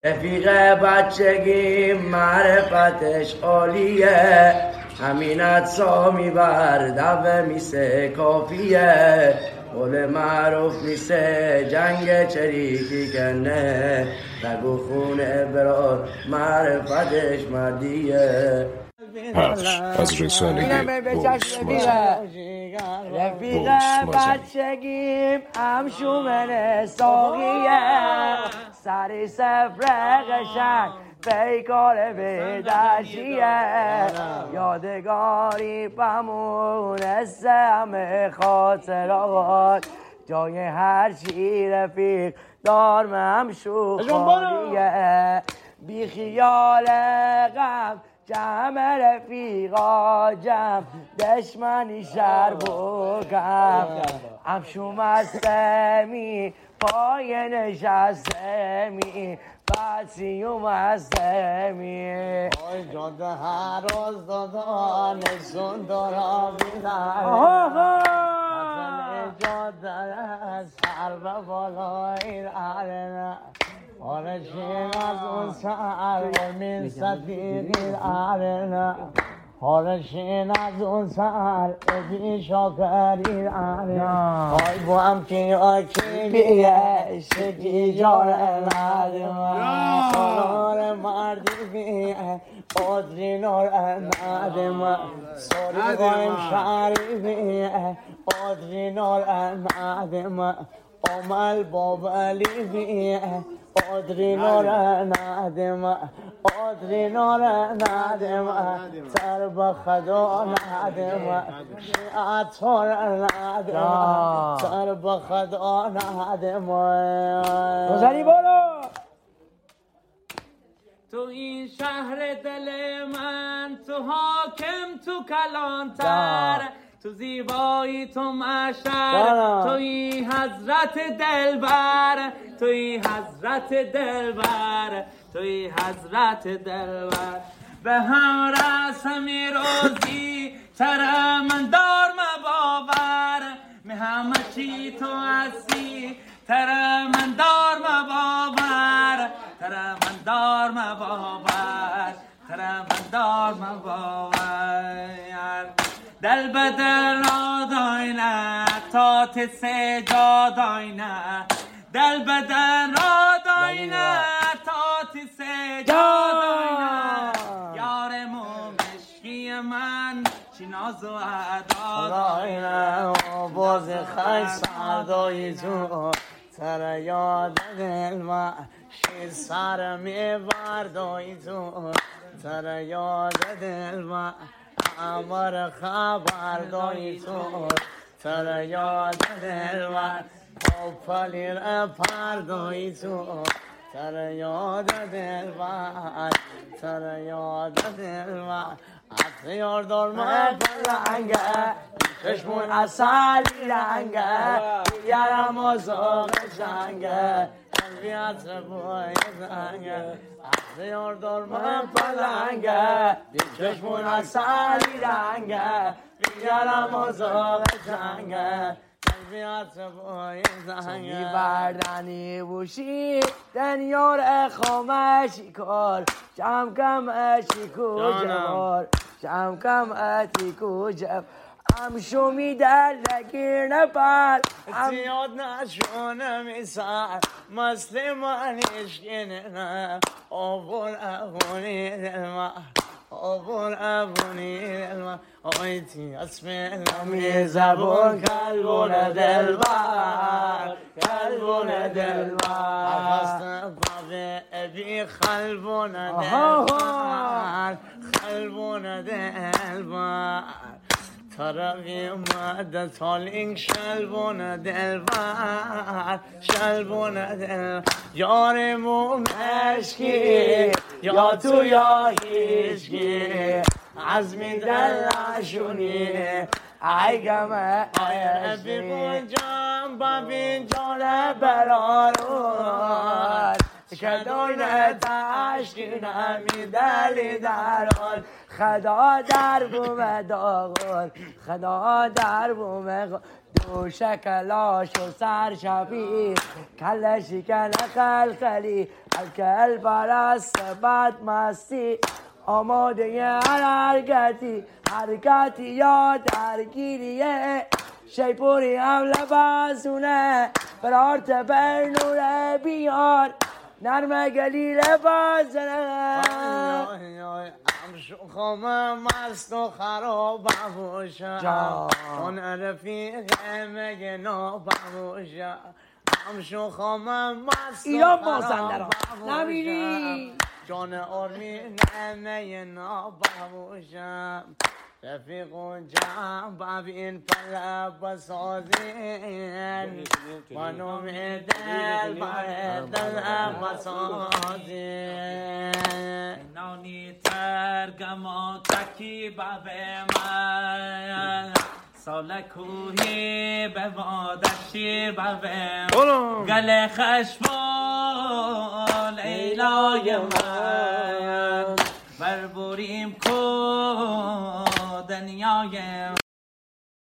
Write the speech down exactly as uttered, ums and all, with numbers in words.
رفیق بچگی معرفتش عالیه، همینت سامی بر دو میسه کافیه، قول معروف میسه جنگ چریکی کنه، نگو خونه برار معرفتش مردیه. از رسانه بوسماز. رفیق بچگیم همشومن ساقیه، سری سفر قشنگ پیکار بدشیه، یادگاری بمونه همه خاطرات، جای هر چی رفیق دارم همشو خالیه، بی خیال غم جمع رفیقا جمع دشمنی شر بکم، همشو مستمی پای نشستمی بسی و مستمی آی جاده هر روز دادا نشون دارا بیدن حسن جاده سر به بالای رهنه آرشین از اون سر و من صدیقی رهنه آرشین از اون سر ازی شاکری رهنه آی با هم که آکی بیه شکی جاره ندمه سالار مردی بیه آدری نار ندمه سالی بایم شهری بیه آدری نار ندمه آمل بابلی بیه آدری نار ندمه آدری نار ندمه تر به خدا ندمه شیعتار ندمه تر به خدا ندمه روزنی برو. تو این شهر دل من، تو حاکم، تو کلانتر، تو زیبایی، تو مشر، توی حضرت دلبر، توی حضرت دلبر، توی حضرت دلبر، به هم رسمی روزی تر من دار مباور، می همه چی تو هستی تر من دار مباور، تر من دار مباور، تر من دار مباور، دل به دل راداینه تا تسه جاداینه، دل به دل راداینه تا تسه جاداینه، یارمو مشکی من چی ناز و عداداینه، باز خیلی سردایی تو تر یاد دل من شیر سر می بردایی تو تر یاد دل من امر خبر دایی تو تر یاد دل من پاپلی را پردایی تو تر یاد دل من تر یاد دل من اختیار دار من پلنگه چشمون اصلی رنگه یارم آزاق جنگه قلبیت بای زنگه اختیار دار من پلنگه چشمون اصلی رنگه یارم آزاق جنگه قلبیت بای زنگه بردنی بوشی دنیار خامشی کار جم کم اشی کجبار جم کم اتی کجب همشو میدر نگیر نپر زیاد نشونه میسر مثل من اشکنه نه آبون ابونی دل من آبون ابونی دل من آیتی اسم نمی زبون کلبون دل بر کلبون دل بر افست بابه ابی خلبون دل بر خلبون دل بر ترقی اومده تالینگ شلبون دلبر شلبون دل یارمون مشکی یا تو یا هیچکی عزمی دل نشونی ای گمه ای ببین جان ببین جان برارون که دوینه تشکی نمی دلی دران خدا در بوم داغون خدا در بوم و شکلاش و سرشبی کل شکن خلخلی الکل پرست بد مستی آماده هر حرکتی حرکتی یا درگیریه شیپوری حمله بازونه برارت بر نور بیار نرمه گلیل بازنه شخم مست و خراب باشم چون رفیق مگه ناباشم هم شخم مست و خراب نمیری چون ارمی نمه ناباشم رفیق و جمع ببین پلب بسازین منو می دل بر دل بسازین نانی ترگم و تکی بب من سال کوهی به وادشی ببم گل خشمال لیلای من بربوریم کو دنیای